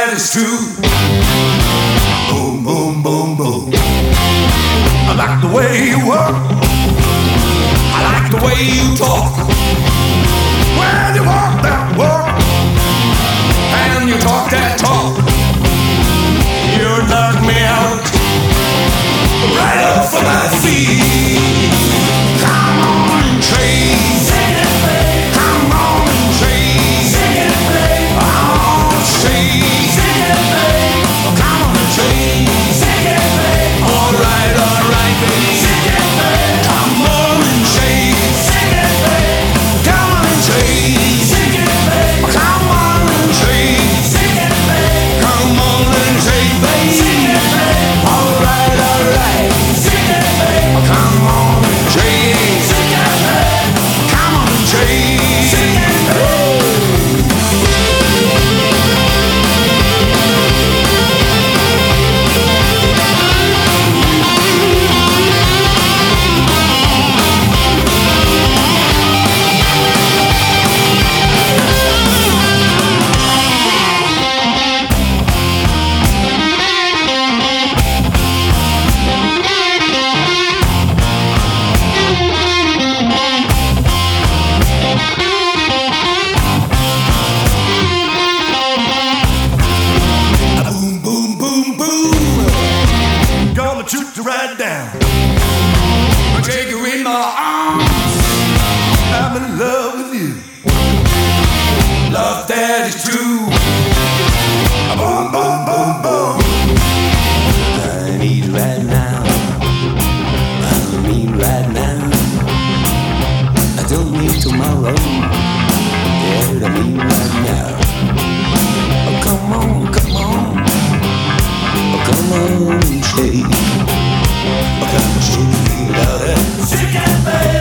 that is true. Boom, boom, boom, boom. I like the way you work. I like the way you talk. When you walk that walk and you talk that talk, you knock me out right off of my feet. Come on and trade. Come on and trade. Come on and trade. Come on and trade. All right, baby. Come on and trade. Come on and trade. Come on and trade. Come on and trade, baby. All right. Come on and trade. Come on and trade. Shoot you right down. I take you in my arms. I'm in love with you. Love that is true. Boom, boom, boom, boom. I need right now. I need right now. I don't need tomorrow. Yeah, I need right now. Oh, come on, come on. Oh, come on and shake. Oh, come on, shake it out. Shake it, baby.